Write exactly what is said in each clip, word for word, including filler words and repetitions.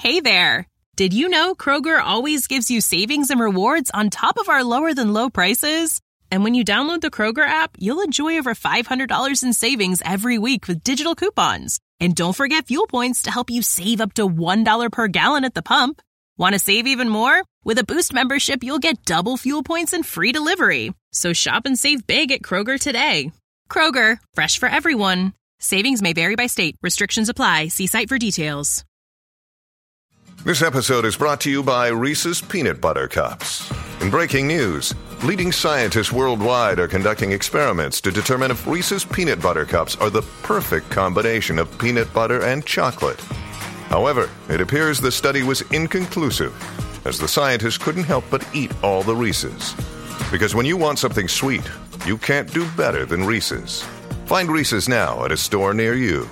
Hey there! Did you know Kroger always gives you savings and rewards on top of our lower-than-low prices? And when you download the Kroger app, you'll enjoy over five hundred dollars in savings every week with digital coupons. And don't forget fuel points to help you save up to one dollar per gallon at the pump. Want to save even more? With a Boost membership, you'll get double fuel points and free delivery. So shop and save big at Kroger today. Kroger, fresh for everyone. Savings may vary by state. Restrictions apply. See site for details. This episode is brought to you by Reese's Peanut Butter Cups. In breaking news, leading scientists worldwide are conducting experiments to determine if Reese's Peanut Butter Cups are the perfect combination of peanut butter and chocolate. However, it appears the study was inconclusive, as the scientists couldn't help but eat all the Reese's. Because when you want something sweet, you can't do better than Reese's. Find Reese's now at a store near you.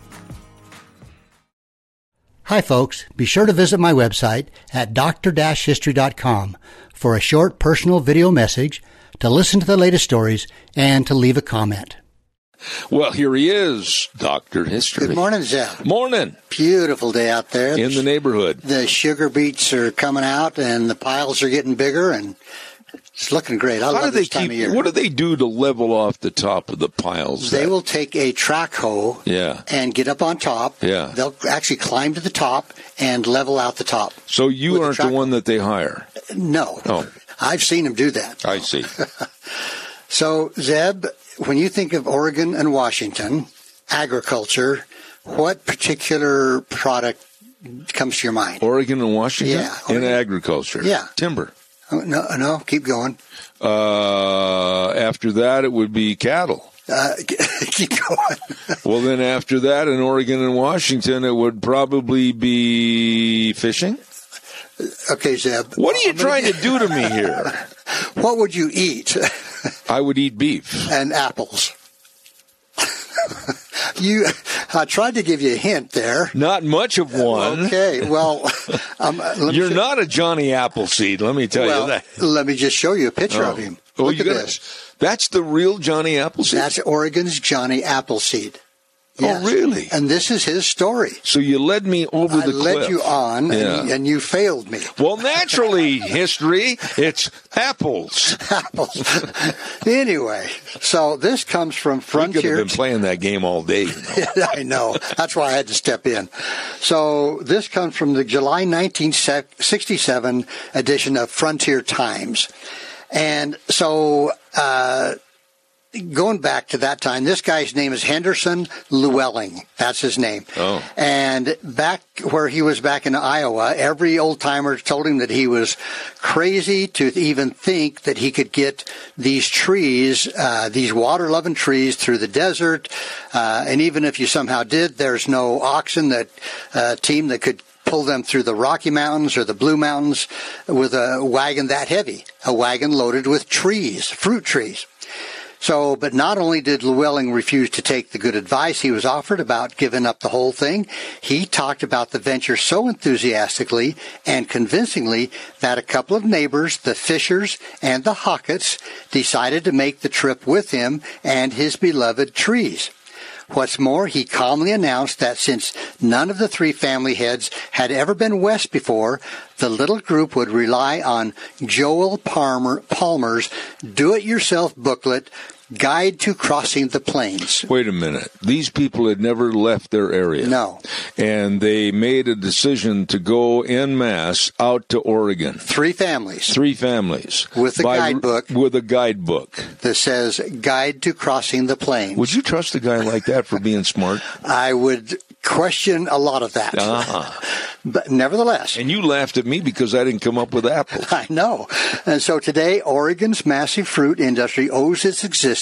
Hi, folks. Be sure to visit my website at d r dash history dot com for a short personal video message, to listen to the latest stories, and to leave a comment. Well, here he is, Doctor History. Good morning, Zeb. Morning. Beautiful day out there. In the neighborhood. The sugar beets are coming out, and the piles are getting bigger, and it's looking great. I How love do they this time keep, of year. What do they do to level off the top of the piles? They that? will take a track hoe yeah. and get up on top. Yeah. They'll actually climb to the top and level out the top. So you aren't the, the one that they hire? No. Oh. I've seen them do that. I see. So, Zeb, when you think of Oregon and Washington, agriculture, what particular product comes to your mind? Oregon and Washington? Yeah. Oregon. In agriculture? Yeah. Timber. Oh, no, no, keep going. Uh, after that, it would be cattle. Uh, keep going. Well, then after that, in Oregon and Washington, it would probably be fishing. Okay, Zeb. What are you trying to do to me here? What would you eat? I would eat beef. And apples. You, I tried to give you a hint there. Not much of one. Okay, well, um, let you're me not a Johnny Appleseed. Let me tell well, you that. Let me just show you a picture oh. of him. Oh, Look at gotta, this. That's the real Johnny Appleseed. That's Oregon's Johnny Appleseed. Yes. Oh, really? And this is his story. So you led me over I the cliff. I led you on, yeah. and, and you failed me. Well, naturally, history, it's apples. Apples. Anyway, so this comes from Frontier. We could have been playing that game all day. You know? I know. That's why I had to step in. So this comes from the July nineteen sixty-seven edition of Frontier Times. And so... Uh, Going back to that time, this guy's name is Henderson Llewellyn. That's his name. Oh. And back where he was back in Iowa, every old-timer told him that he was crazy to even think that he could get these trees, uh, these water-loving trees through the desert. Uh, and even if you somehow did, there's no oxen that uh, team that could pull them through the Rocky Mountains or the Blue Mountains with a wagon that heavy, a wagon loaded with trees, fruit trees. So, but not only did Llewellyn refuse to take the good advice he was offered about giving up the whole thing, he talked about the venture so enthusiastically and convincingly that a couple of neighbors, the Fishers and the Hocketts, decided to make the trip with him and his beloved trees. What's more, he calmly announced that since none of the three family heads had ever been west before, the little group would rely on Joel Palmer, Palmer's do-it-yourself booklet, Guide to Crossing the Plains. Wait a minute. These people had never left their area. No. And they made a decision to go en masse out to Oregon. Three families. Three families. With a by, guidebook. With a guidebook. That says, Guide to Crossing the Plains. Would you trust a guy like that for being smart? I would question a lot of that. Ah. But nevertheless. And you laughed at me because I didn't come up with apples. I know. And so today, Oregon's massive fruit industry owes its existence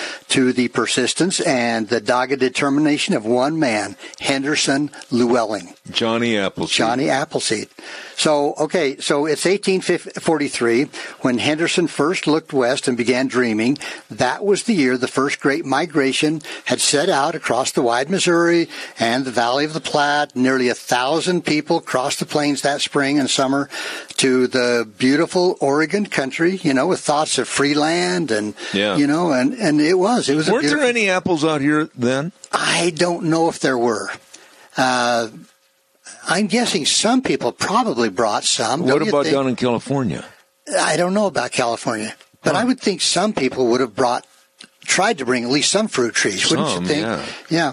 to the persistence and the dogged determination of one man, Henderson Llewellyn. Johnny Appleseed. Johnny Appleseed. So, okay, so it's eighteen forty-three when Henderson first looked west and began dreaming. That was the year the first great migration had set out across the wide Missouri and the Valley of the Platte. Nearly a thousand people crossed the plains that spring and summer to the beautiful Oregon country, you know, with thoughts of free land and, yeah. you know, and, and it was. It was. Weren't a there any apples out here then? I don't know if there were. Uh, I'm guessing some people probably brought some. What Don't you about think? down in California? I don't know about California, but Huh. I would think some people would have brought, tried to bring at least some fruit trees, wouldn't Some, you think? yeah. Yeah.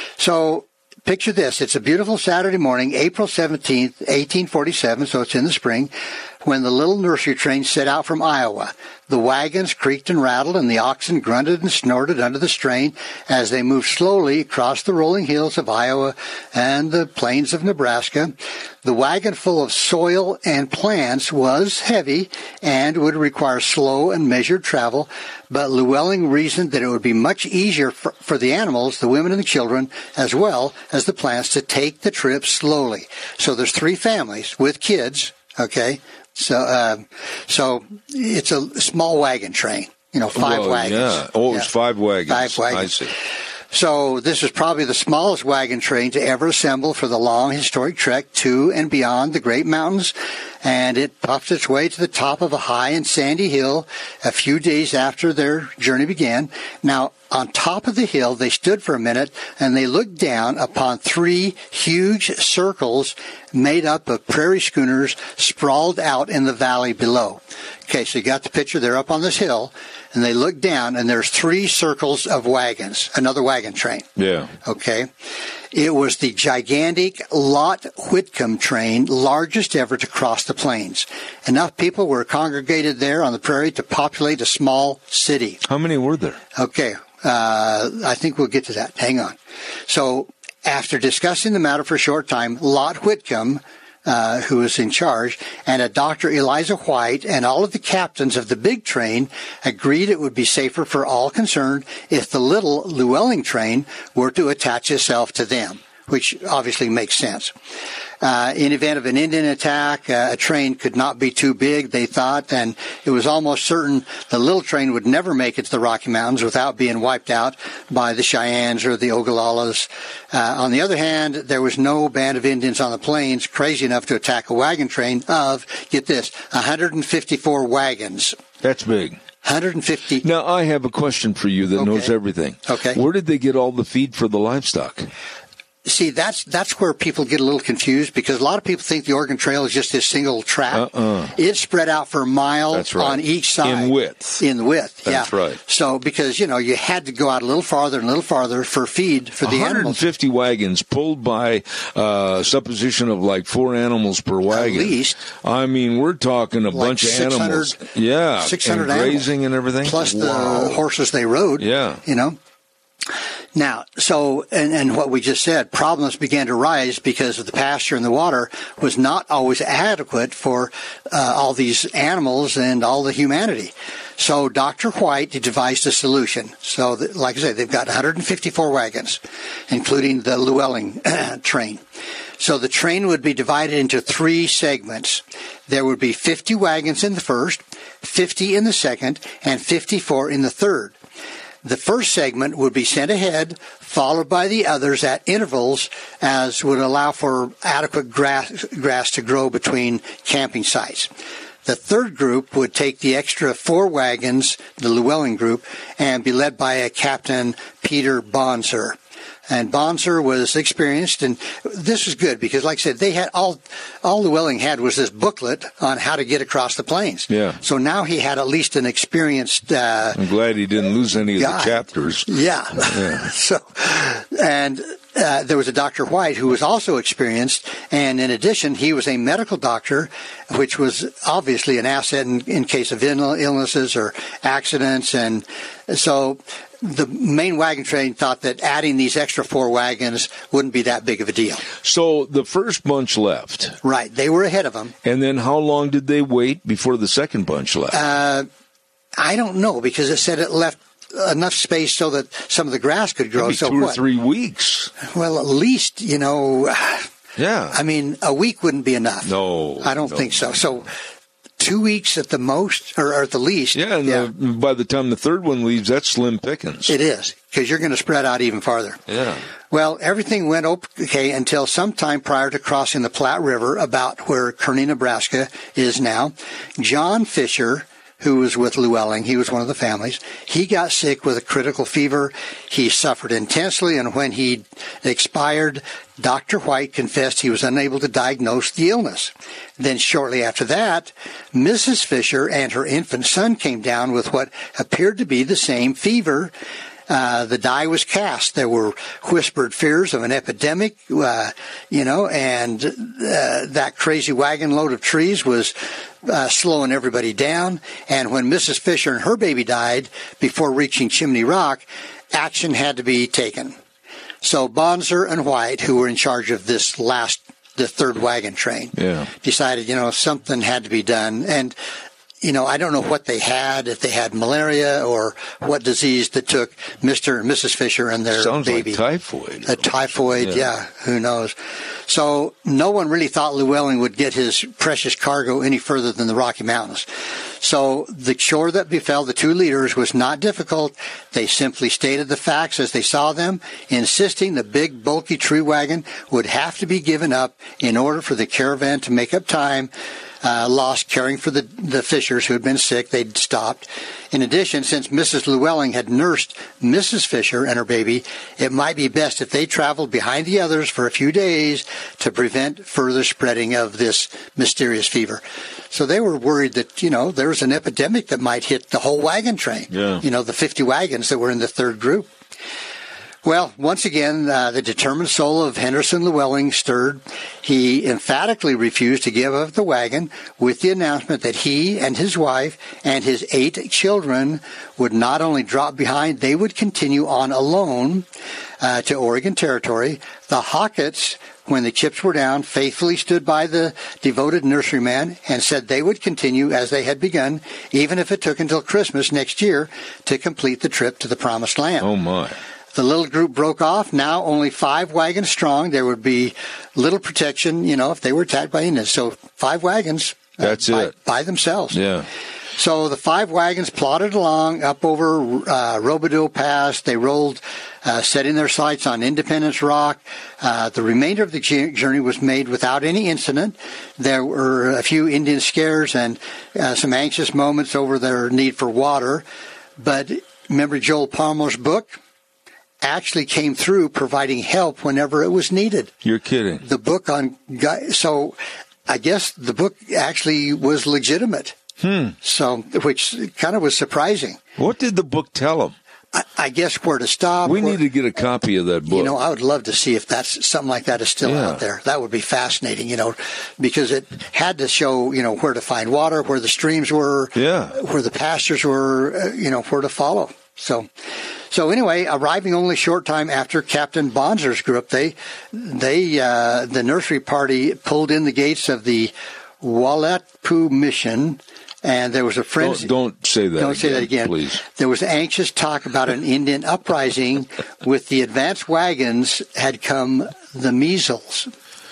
So picture this. It's a beautiful Saturday morning, April seventeenth, eighteen forty-seven, so it's in the spring, when the little nursery train set out from Iowa. The wagons creaked and rattled, and the oxen grunted and snorted under the strain as they moved slowly across the rolling hills of Iowa and the plains of Nebraska. The wagon full of soil and plants was heavy and would require slow and measured travel, but Llewellyn reasoned that it would be much easier for, for the animals, the women and the children, as well as the plants, to take the trip slowly. So there's three families with kids, okay? So, uh, so it's a small wagon train, you know, five Well, wagons. Yeah. Oh, Yeah. it's five wagons. Five wagons. I see. So this was probably the smallest wagon train to ever assemble for the long historic trek to and beyond the Great Mountains, and it puffed its way to the top of a high and sandy hill a few days after their journey began. Now, on top of the hill, they stood for a minute, and they looked down upon three huge circles made up of prairie schooners sprawled out in the valley below. Okay, so you got the picture. They're up on this hill, and they look down, and there's three circles of wagons, another wagon train. Yeah. Okay. It was the gigantic Lot Whitcomb train, largest ever to cross the plains. Enough people were congregated there on the prairie to populate a small city. How many were there? Okay. Uh, I think we'll get to that. Hang on. So after discussing the matter for a short time, Lot Whitcomb, Uh, who was in charge, and a Doctor Eliza White and all of the captains of the big train agreed it would be safer for all concerned if the little Llewellyn train were to attach itself to them, which obviously makes sense. Uh, in event of an Indian attack, uh, a train could not be too big, they thought, and it was almost certain the little train would never make it to the Rocky Mountains without being wiped out by the Cheyennes or the Ogalallas. Uh, on the other hand, there was no band of Indians on the plains crazy enough to attack a wagon train of, get this, one hundred fifty-four wagons. That's big. one hundred fifty. Now, I have a question for you that Okay. knows everything. Okay. Where did they get all the feed for the livestock? See, that's that's where people get a little confused, because a lot of people think the Oregon Trail is just this single track. Uh-uh. It's spread out for a mile That's right. on each side. In width. In width, That's yeah. right. So, because, you know, you had to go out a little farther and a little farther for feed for the one hundred animals. fifty wagons pulled by uh, supposition of like four animals per wagon. At least. I mean, we're talking a Like bunch of six hundred animals. Yeah. six hundred and animals. grazing and everything. Plus Wow. the horses they rode. Yeah. You know. Now, so, and, and what we just said, problems began to rise because of the pasture and the water was not always adequate for uh, all these animals and all the humanity. So Doctor White devised a solution. So, that, like I said, they've got one hundred fifty-four wagons, including the Llewellyn train. So the train would be divided into three segments. There would be fifty wagons in the first, fifty in the second, and fifty-four in the third. The first segment would be sent ahead, followed by the others at intervals, as would allow for adequate grass, grass to grow between camping sites. The third group would take the extra four wagons, the Llewellyn group, and be led by a Captain Peter Bonser. And Bonser was experienced, and this was good because, like I said, they had all all Llewellyn had was this booklet on how to get across the plains. Yeah. So now he had at least an experienced. Uh, I'm glad he didn't lose any of guy. the chapters. Yeah. Yeah. So, and uh, there was a Doctor White who was also experienced, and in addition, he was a medical doctor, which was obviously an asset in, in case of ill- illnesses or accidents, and so. The main wagon train thought that adding these extra four wagons wouldn't be that big of a deal. So the first bunch left. Right. They were ahead of them. And then how long did they wait before the second bunch left? Uh, I don't know, because it said it left enough space so that some of the grass could grow. Maybe so two or what? three weeks. Well, at least, you know, Yeah. I mean, a week wouldn't be enough. No. I don't no. think so. So two weeks at the most, or, or at the least. Yeah, and yeah. The, by the time the third one leaves, that's slim pickings. It is, because you're going to spread out even farther. Yeah. Well, everything went okay until sometime prior to crossing the Platte River, about where Kearney, Nebraska is now. John Fisher, who was with Llewellyn. He was one of the families. He got sick with a critical fever. He suffered intensely, and when he expired, Doctor White confessed he was unable to diagnose the illness. Then shortly after that, Missus Fisher and her infant son came down with what appeared to be the same fever. Uh, the die was cast. There were whispered fears of an epidemic, uh, you know, and uh, that crazy wagon load of trees was uh, slowing everybody down. And when Missus Fisher and her baby died before reaching Chimney Rock, action had to be taken. So Bonser and White, who were in charge of this last, the third wagon train, yeah. decided, you know, something had to be done. And You know, I don't know what they had, if they had malaria or what disease that took Mister and Missus Fisher and their Sounds baby. Sounds like typhoid. A typhoid, yeah. yeah, who knows. So no one really thought Llewellyn would get his precious cargo any further than the Rocky Mountains. So the chore that befell the two leaders was not difficult. They simply stated the facts as they saw them, insisting the big, bulky tree wagon would have to be given up in order for the caravan to make up time Uh, lost caring for the, the Fishers who had been sick. They'd stopped. In addition, since Missus Llewellyn had nursed Missus Fisher and her baby, it might be best if they traveled behind the others for a few days to prevent further spreading of this mysterious fever. So they were worried that, you know, there was an epidemic that might hit the whole wagon train. Yeah. You know, the fifty wagons that were in the third group. Well, once again, uh, the determined soul of Henderson Llewellyn stirred. He emphatically refused to give up the wagon with the announcement that he and his wife and his eight children would not only drop behind, they would continue on alone uh, to Oregon Territory. The Hocketts, when the chips were down, faithfully stood by the devoted nurseryman and said they would continue as they had begun, even if it took until Christmas next year to complete the trip to the Promised Land. Oh, my. The little group broke off, now only five wagons strong. There would be little protection, you know, if they were attacked by Indians. So five wagons. That's uh, by, it. By themselves. Yeah. So the five wagons plodded along up over uh, Robidoux Pass. They rolled, uh, setting their sights on Independence Rock. Uh, the remainder of the journey was made without any incident. There were a few Indian scares and uh, some anxious moments over their need for water. But remember Joel Palmer's book? Actually came through providing help whenever it was needed. You're kidding. The book on, so I guess the book actually was legitimate. Hmm. So, which kind of was surprising. What did the book tell them? I, I guess where to stop. We where, need to get a copy of that book. You know, I would love to see if that's something like that is still yeah. out there. That would be fascinating, you know, because it had to show, you know, where to find water, where the streams were, yeah. where the pastures were, uh, you know, where to follow. So, so anyway, arriving only a short time after Captain Bonser's group, they, they, uh, the nursery party pulled in the gates of the Walatpu Mission, and there was a frenzy. Don't, don't say that. Don't again, say that again, please. There was anxious talk about an Indian uprising. With the advance wagons had come the measles.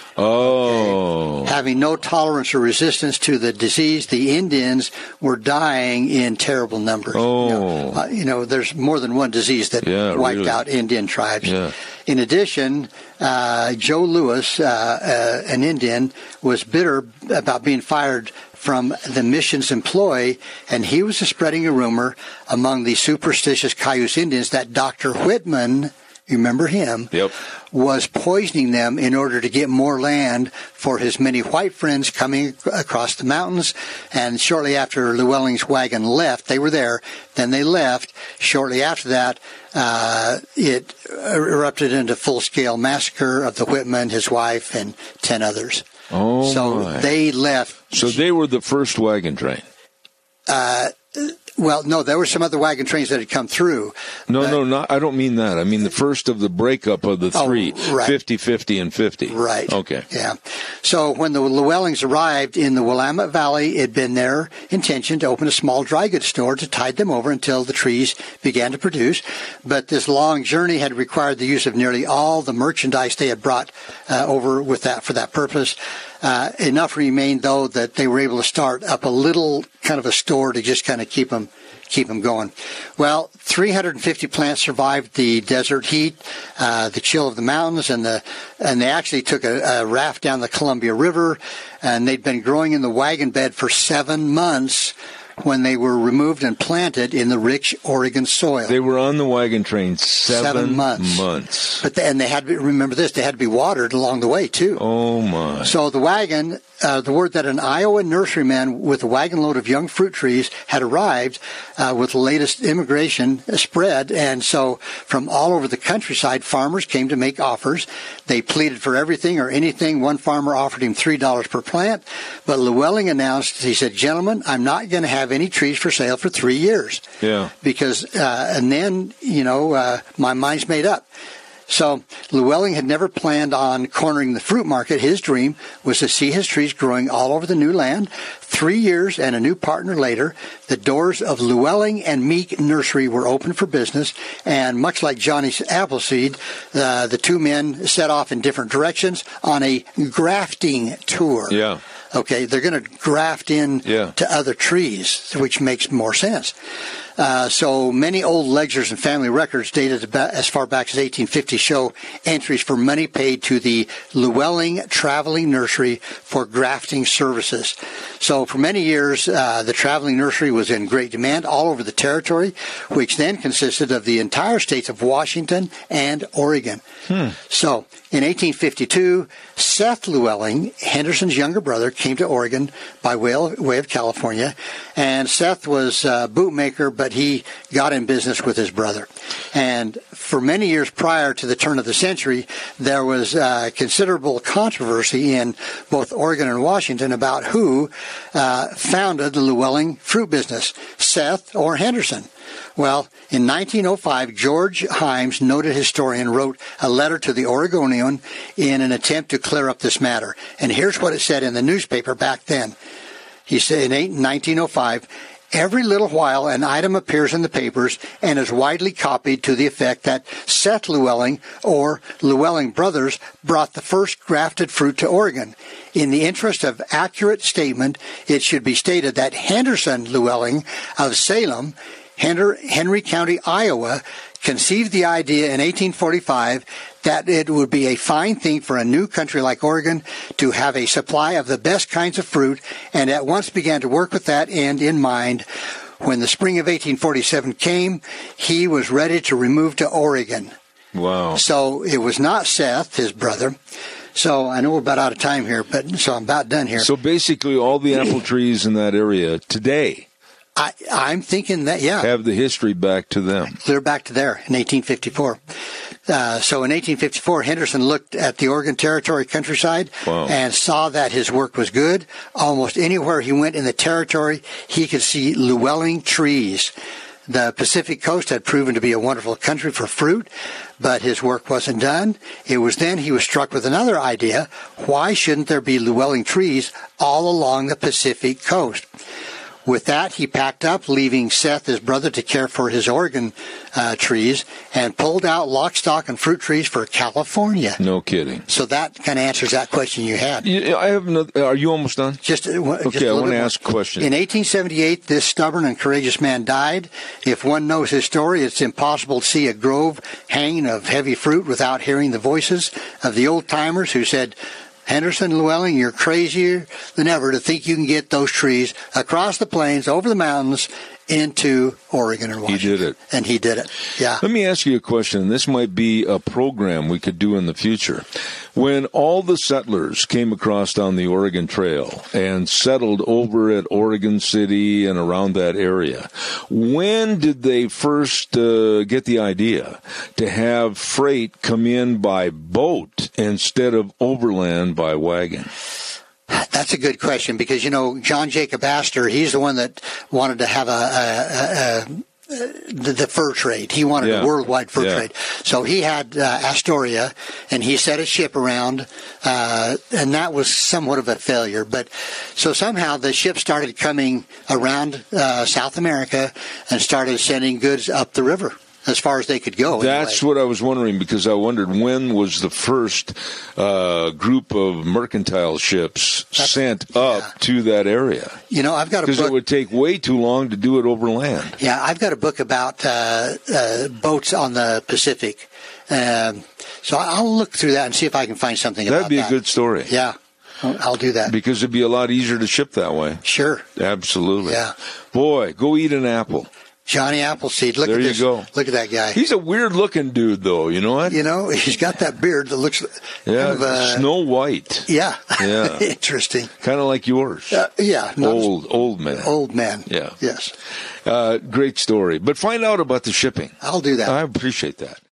Oh. Okay. Having no tolerance or resistance to the disease, the Indians were dying in terrible numbers. Oh. You know, uh, you know there's more than one disease that yeah, wiped really. out Indian tribes. Yeah. In addition, uh, Joe Lewis, uh, uh, an Indian, was bitter about being fired from the mission's employ, and he was spreading a rumor among the superstitious Cayuse Indians that Doctor Whitman, you remember him, yep. was poisoning them in order to get more land for his many white friends coming across the mountains. And shortly after Llewellyn's wagon left, they were there, then they left. Shortly after that, uh, it erupted into full-scale massacre of the Whitman, his wife, and ten others. Oh, so my. they left. So they were the first wagon train. Uh, well, no, there were some other wagon trains that had come through. No, but, no, not. I don't mean that. I mean the first of the breakup of the three, oh, right. fifty, fifty, and fifty. Right. Okay. Yeah. So when the Llewellyns arrived in the Willamette Valley, it had been their intention to open a small dry goods store to tide them over until the trees began to produce. But this long journey had required the use of nearly all the merchandise they had brought uh, over with that for that purpose. Uh, enough remained, though, that they were able to start up a little kind of a store to just kind of keep them, keep them going. Well, three hundred fifty plants survived the desert heat, uh, the chill of the mountains, and the and they actually took a, a raft down the Columbia River, and they'd been growing in the wagon bed for seven months when they were removed and planted in the rich Oregon soil. They were on the wagon train seven, seven months. months. But they, and they had to, remember this, they had to be watered along the way, too. Oh, my. So the wagon, uh, the word that an Iowa nurseryman with a wagon load of young fruit trees had arrived uh, with the latest immigration spread. And so from all over the countryside, farmers came to make offers. They pleaded for everything or anything. One farmer offered him three dollars per plant. But Llewellyn announced, he said, gentlemen, I'm not going to have any trees for sale for three years. Yeah. Because, uh, and then, you know, uh, my mind's made up. So Llewellyn had never planned on cornering the fruit market. His dream was to see his trees growing all over the new land. Three years and a new partner later, the doors of Llewellyn and Meek Nursery were open for business. And much like Johnny's Appleseed, uh, the two men set off in different directions on a grafting tour. Yeah. Okay, they're going to graft in yeah. to other trees, which makes more sense. Uh, so many old ledgers and family records dated about as far back as eighteen fifty show entries for money paid to the Llewellyn Traveling Nursery for grafting services. So for many years, uh, the Traveling Nursery was in great demand all over the territory, which then consisted of the entire states of Washington and Oregon. Hmm. So in eighteen fifty-two, Seth Llewellyn, Henderson's younger brother, came to Oregon by way of California, and Seth was a bootmaker, but he got in business with his brother. And for many years prior to the turn of the century, there was uh, considerable controversy in both Oregon and Washington about who uh, founded the Llewellyn fruit business, Seth or Henderson. Well, in nineteen oh five, George Himes, noted historian, wrote a letter to the Oregonian in an attempt to clear up this matter. And here's what it said in the newspaper back then. He said in nineteen oh five, every little while an item appears in the papers and is widely copied to the effect that Seth Llewellyn or Llewellyn Brothers brought the first grafted fruit to Oregon. In the interest of accurate statement, it should be stated that Henderson Llewellyn of Salem, Henry County, Iowa, conceived the idea in eighteen forty-five that it would be a fine thing for a new country like Oregon to have a supply of the best kinds of fruit, and at once began to work with that end in mind. When the spring of eighteen forty-seven came, he was ready to remove to Oregon. Wow. So it was not Seth, his brother. So I know we're about out of time here, but so I'm about done here. So basically all the apple trees in that area today I, I'm thinking that, yeah. have the history back to them. Clear back to there in eighteen fifty-four. Uh, so in eighteen fifty-four, Henderson looked at the Oregon Territory countryside wow. and saw that his work was good. Almost anywhere he went in the territory, he could see Llewellyn trees. The Pacific coast had proven to be a wonderful country for fruit, but his work wasn't done. It was then he was struck with another idea. Why shouldn't there be Llewellyn trees all along the Pacific coast? With that, he packed up, leaving Seth, his brother, to care for his Oregon uh, trees, and pulled out lock, stock, and fruit trees for California. No kidding. So that kind of answers that question you had. Yeah, I have another, are you almost done? Just, uh, okay, just I want to ask a question. In eighteen seventy-eight, this stubborn and courageous man died. If one knows his story, it's impossible to see a grove hanging of heavy fruit without hearing the voices of the old-timers who said, Henderson Llewellyn, you're crazier than ever to think you can get those trees across the plains, over the mountains, into Oregon and Washington. He did it. And he did it, yeah. Let me ask you a question. This might be a program we could do in the future. When all the settlers came across down the Oregon Trail and settled over at Oregon City and around that area, when did they first uh, get the idea to have freight come in by boat instead of overland by wagon? That's a good question because, you know, John Jacob Astor, he's the one that wanted to have a, a, a, a the, the fur trade. He wanted yeah. a worldwide fur yeah. trade. So he had uh, Astoria, and he set a ship around, uh, and that was somewhat of a failure. But so somehow the ship started coming around uh, South America and started sending goods up the river as far as they could go. That's anyway. what I was wondering, because I wondered when was the first uh, group of mercantile ships That's, sent up yeah. to that area? You know, I've got a book. Because it would take way too long to do it over land. Yeah, I've got a book about uh, uh, boats on the Pacific. Um, so I'll look through that and see if I can find something That'd about be that. a good story. Yeah. I'll do that. Because it'd be a lot easier to ship that way. Sure. Absolutely. Yeah. Boy, go eat an apple. Johnny Appleseed. Look there at you this. go. Look at that guy. He's a weird-looking dude, though. You know what? You know, he's got that beard that looks yeah, kind of, uh, Snow White. Yeah. Yeah. Interesting. Kind of like yours. Uh, yeah. Old, old man. Old man. Yeah. Yes. Uh, great story. But find out about the shipping. I'll do that. I appreciate that.